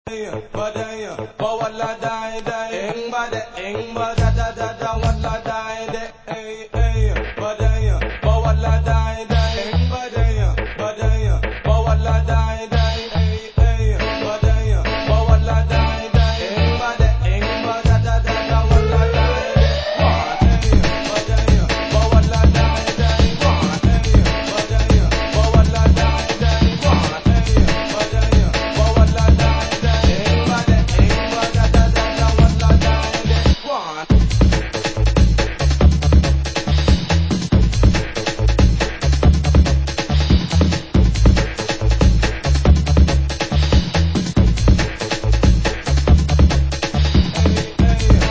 Badaya, bawala dai dai, ing bada da da da da, wala dai dai.